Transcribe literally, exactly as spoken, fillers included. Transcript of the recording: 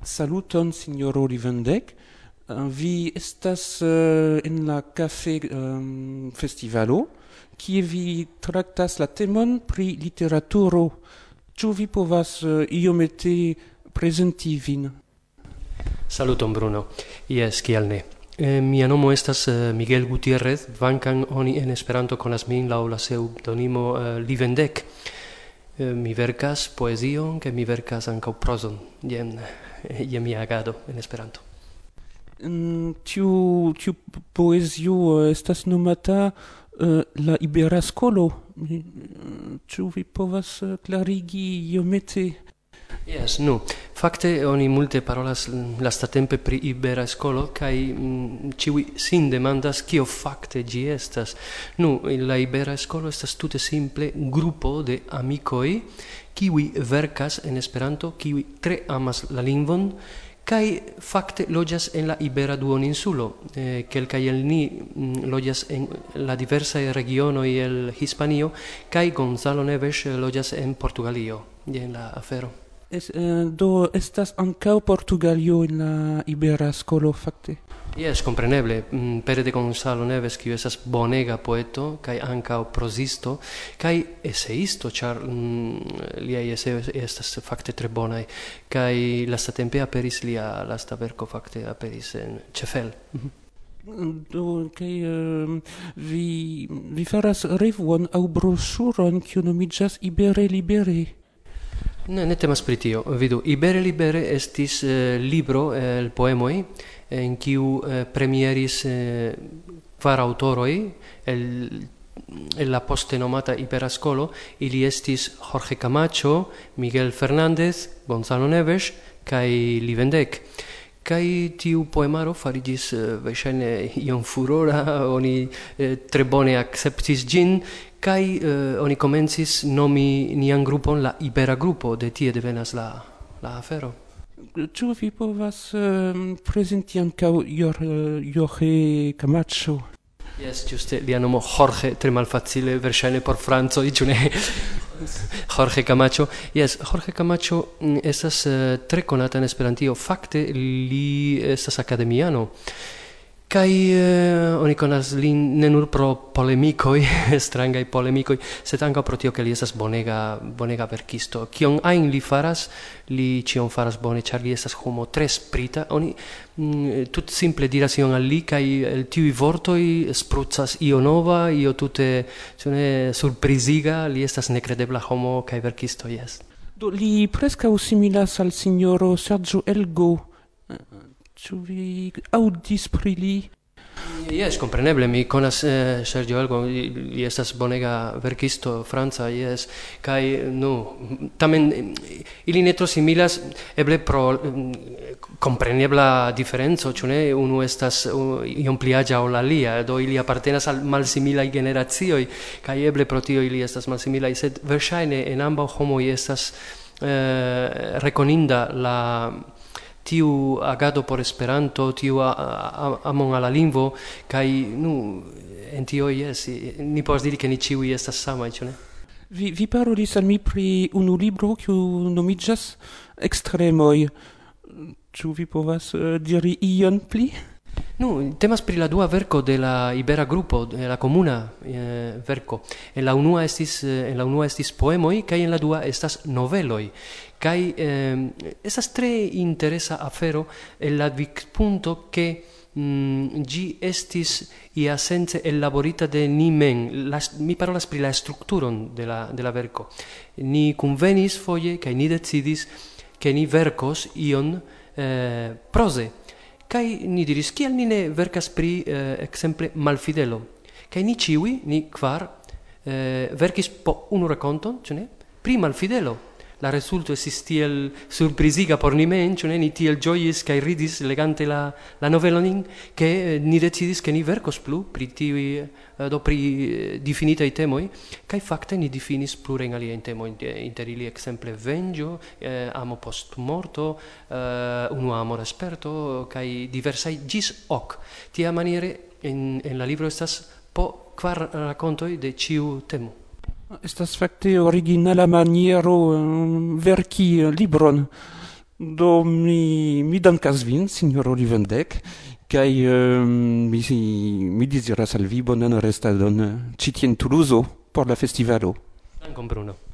Saluton, signoro Livendek. Uh, vi estas uh, en la café um, festivalo, kie vi traktas la temon pri literaturo. Ĉu vi povas uh, iomete prezenti vin? Saluton, Bruno. Yes, kial ne. Eh, mia nomo estas uh, Miguel Gutierrez, kvankam oni en Esperanto konas min laŭ la pseŭdonimo uh, Livendek. Eh, mi verkas poezion, kaj mi verkas ankaŭ prozon. Jen, je mia agado en Esperanto. Mm, tiu, tiu poezio uh, estas nomata uh, la Ibera Skolo. Ĉu vi povas uh, klarigi iomete? Yes, nu, fakte oni multe parolas lastatempe pri Ibera Skolo kaj mm, ĉiuj sin demandas kio fakte ĝi estas. Nu, la Ibera Skolo estas tute simple grupo de amikoj kiuj verkas en Esperanto, kiuj tre amas la lingvon kaj fakte loĝas en la Ibera Duoninsulo. Eh, kelkaj el ni mm, loĝas en la diversaj regionoj el Hispanio kaj Gonzalo Neves loĝas en Portugalio. Jen la afero. Es, eh, do estas ankaŭ Portugalio en la Ibera Skolo fakte. Yes, compreneble. Mm, pere de Gonzalo Neves, kiu estas bonega poeto, kaj ankaŭ prozisto, kaj eseisto, ĉar mm, liaj eseoj estas fakte tre bonaj. Kaj lastatempe aperis lia lasta verko, fakte aperis en Ĉefel. Mm-hmm. Do, kaj uh, vi, vi faras revuon aŭ broŝuron, kiu nomiĝas Ibere Libere. Ne, ne temas pri tio. Vidu, Ibere Libere estis eh, libro el eh, poemoj en kiu eh, premieris eh, kvar aŭtoroj el, el la poste nomata Ibera Skolo. Ili estis Jorge Camacho, Miguel Fernández, Gonzalo Neves kaj Livendek. Kaj tiu poemaro fariĝis eh, verŝajne iom furora, oni eh, tre bone akceptis ĝin. Kaj eh, oni komencis nomi nian grupon la Ibera Grupo, de tie devenas la, la afero. Ĉu vi povas uh, prezenti ankaŭ Jorge Camacho? Yes, ĝuste lia nomo Jorge, tre malfacile, verŝajne por francoj, ĉu ne? Jorge Camacho. Yes, Jorge Camacho mm, estas uh, tre konata en Esperantio. Fakte li estas akademiano. Kaj eh, oni konas lin ne nur pro polemikoj, strangaj polemikoj, sed ankaŭ pro tio, ke li estas bonega, bonega verkisto. Kion ajn li faras, li ĉion faras bone, ĉar li estas homo tre sprita. Oni mm, tut simple diras ion al li, kaj el tiuj vortoj sprucas io nova, io tute ĉu ne surpriziga. Li estas nekredebla homo kaj verkisto, jes. Do li preskaŭ similas al sinjoro Sergio Elgo. Ĉu vi aŭdis pri li? Yes, compreneble, mi konas eh, Sergio Elgo, li estas bonega verkisto franca, yes, kaj nu, tamen ili ne tro similas, eble pro komprenebla diferenco, ĉu ne? Unu estas uh, iom pli aĝa ol la alia, do ili apartenas al malsimilaj generacioj, kaj eble pro tio ili estas malsimilaj, sed verŝajne en ambaŭ homoj estas eh, rekoninda la tiu agado por Esperanto, tiu a, a, amon a la lingvo, kaj nu, en tio jes, ni povas diri ke ni ĉiuj estas samaj, ĉu ne? Vi, vi parolis al mi pri unu libro kiu nomiĝas Ekstremoj. Ĉu vi povas uh, diri ion pli? Nu, temas pri la dua verko de la Ibera Grupo, de la komuna eh, verko. En la unua estis eh, en la unua estis poemoj kaj en la dua estas noveloj. Kaj eh, estas tre interesa afero en la vidpunkto ke mm, ĝi estis iasence ellaborita de ni mem. La, mi parolas pri la strukturon de la de la verko. Ni kunvenis foje kaj ni decidis ke ni verkos ion eh, proze. Kaj ni diris, kial ni ne verkas pri, eh, ekzemple, malfidelo? Kaj ni ĉiuj, ni kvar, eh, verkis po unu rakonton, ĉu ne? Pri malfidelo. La rezulto estis tiel surpriziga por ni mem, ĉu ne? Ni tiel ĝojis kaj ridis legante la, la novelon, ke eh, ni decidis ke ni verkos plu pri tiuj, eh, do pri eh, difinitaj temoj, kaj fakte ni difinis plurajn aliajn temojn, inter ili ekzemple venĝo, eh, amo post morto, eh, unua amora sperto, kaj diversaj ĝis ok. Tiamaniere en, en la libro estas po kvar rakontoj de ĉiu temo. Estas fakte originala maniero um, verki libron. Do mi, mi dankas vin, signoro Rivendek, kai um, mi, mi desiras al vi bonan restadon ĉi tie en Tuluzo por la festivalo. Dankon, Bruno.